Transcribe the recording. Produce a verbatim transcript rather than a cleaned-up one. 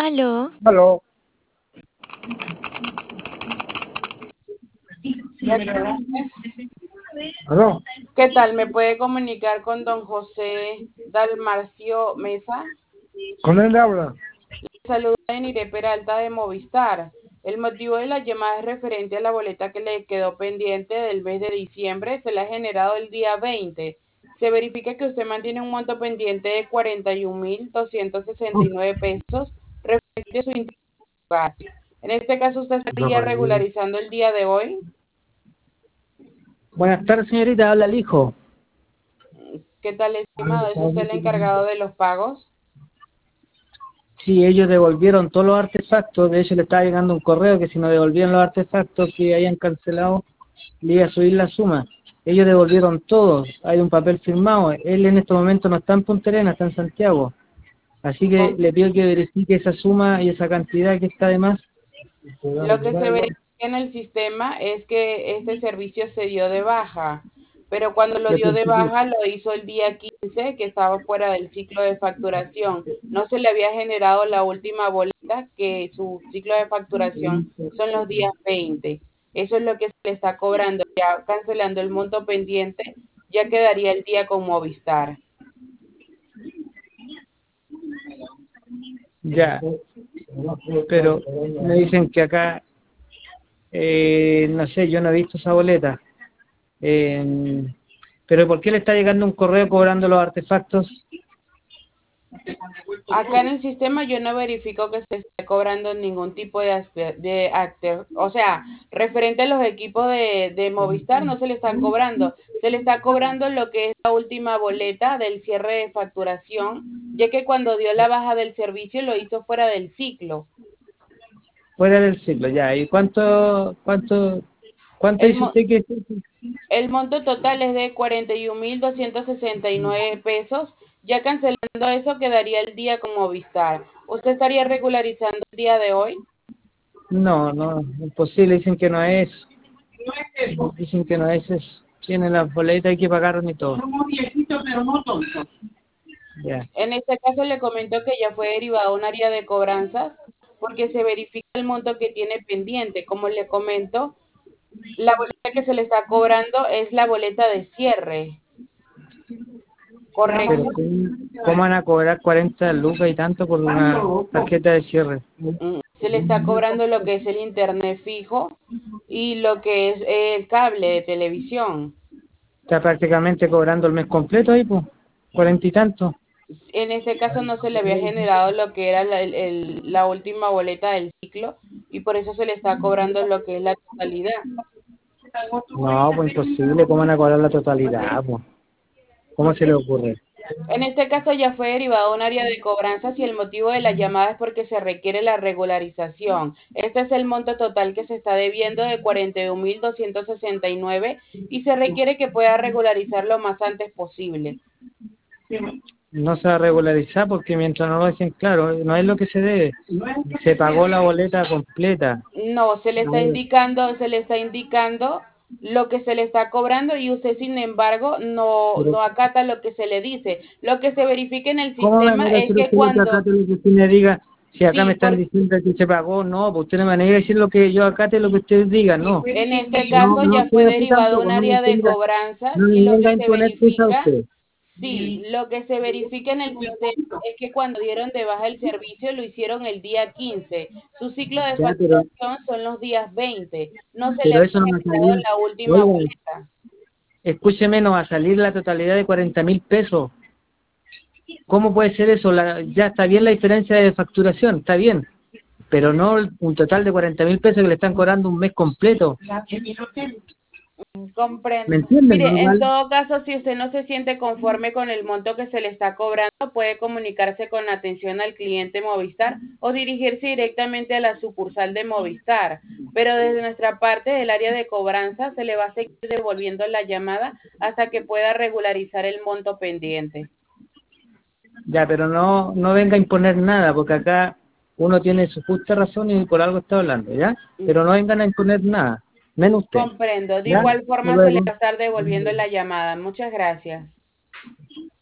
Aló. Aló. Aló. ¿Qué tal? ¿Me puede comunicar con don José Dalmarcio Mesa? ¿Con él habla? Saluda Enire Peralta de Movistar. El motivo de la llamada es referente a la boleta que le quedó pendiente del mes de diciembre. Se la ha generado el día veinte. Se verifica que usted mantiene un monto pendiente de cuarenta y un mil doscientos sesenta y nueve pesos referente a su interés. En este caso, ¿usted estaría regularizando el día de hoy? Buenas tardes, señorita. Habla el hijo. ¿Qué tal, estimado? ¿Es usted el encargado de los pagos? Sí, ellos devolvieron todos los artefactos. De hecho, le estaba llegando un correo que si no devolvían los artefactos que hayan cancelado, le iba a subir la suma. Ellos devolvieron todo. Hay un papel firmado. Él en este momento no está en Punta Arenas, está en Santiago. Así que le pido que verifique esa suma y esa cantidad que está de más. Lo que se verifica en el sistema es que este servicio se dio de baja, pero cuando lo dio de baja lo hizo el día quince, que estaba fuera del ciclo de facturación. No se le había generado la última boleta, que su ciclo de facturación son los días veinte. Eso es lo que se le está cobrando. Ya cancelando el monto pendiente, ya quedaría el día con Movistar. Ya, pero me dicen que acá, eh, no sé, yo no he visto esa boleta. Eh, pero ¿por qué le está llegando un correo cobrando los artefactos? Acá en el sistema yo no verifico que se esté cobrando ningún tipo de, de acte, o sea, referente a los equipos de, de Movistar no se le están cobrando, se le está cobrando lo que es la última boleta del cierre de facturación, ya que cuando dio la baja del servicio lo hizo fuera del ciclo. Fuera del ciclo, ya. ¿Y cuánto, cuánto, cuánto El, dice usted que es? el monto total es de cuarenta y un mil doscientos sesenta y nueve pesos. Ya cancelando eso quedaría el día con Movistar. ¿Usted estaría regularizando el día de hoy? No, no, imposible. Dicen que no es. Dicen que no es eso. Tienen las boletas, hay que pagar ni todo. Somos viejitos, pero no tontos. Ya. En este caso le comento que ya fue derivado a un área de cobranzas porque se verifica el monto que tiene pendiente. Como le comento, la boleta que se le está cobrando es la boleta de cierre. Pero ¿Correcto? ¿cómo van a cobrar cuarenta lucas y tanto por una tarjeta de cierre? Se le está cobrando lo que es el internet fijo y lo que es el cable de televisión. Está prácticamente cobrando el mes completo ahí, pues. Cuarenta y tanto. En este caso no se le había generado lo que era la, el, la última boleta del ciclo y por eso se le está cobrando lo que es la totalidad. No, pues imposible. ¿Cómo van a cobrar la totalidad, pues? ¿Cómo se le ocurre? En este caso ya fue derivado a un área de cobranzas y el motivo de la llamada es porque se requiere la regularización. Este es el monto total que se está debiendo de cuarenta y un mil doscientos sesenta y nueve y se requiere que pueda regularizar lo más antes posible. No se va a regularizar porque mientras no lo dejen claro, no es lo que se debe. Se pagó la boleta completa. No, se le está indicando, se le está indicando lo que se le está cobrando y usted sin embargo no, no acata lo que se le dice. Lo que se verifica en el ¿Cómo me sistema va a es decir que usted que cuando... acate lo que usted me diga? Si acá me Sí, están por, diciendo que se pagó, no, pues usted no me va a decir lo que yo acate lo que usted diga, no. en este No, caso no ya fue estoy así derivado a tampoco, un no me área de venga, cobranzas no y me lo venga que a se imponer cosas a verifica, usted. sí, lo que se verifica en el sistema es que cuando dieron de baja el servicio lo hicieron el día quince. Su ciclo de Ya, pero, facturación son los días veinte. No se le pero había eso no va a generado salir. la última Oiga, boleta. escúcheme, no va a salir la totalidad de cuarenta mil pesos. ¿Cómo puede ser eso? La, ya está bien la diferencia de facturación, está bien. Pero no un total de cuarenta mil pesos que le están cobrando un mes completo. Comprendo. ¿Me entienden, Mire, en normal? todo caso, si usted no se siente conforme con el monto que se le está cobrando, puede comunicarse con la atención al cliente Movistar o dirigirse directamente a la sucursal de Movistar. Pero desde nuestra parte del área de cobranza se le va a seguir devolviendo la llamada hasta que pueda regularizar el monto pendiente. Ya, pero no, no venga a imponer nada, porque acá uno tiene su justa razón y por algo está hablando, ¿ya? Pero no vengan a imponer nada, menos usted. Comprendo. De ¿Ya? igual Hasta forma se le luego. va a estar devolviendo la llamada. Muchas gracias.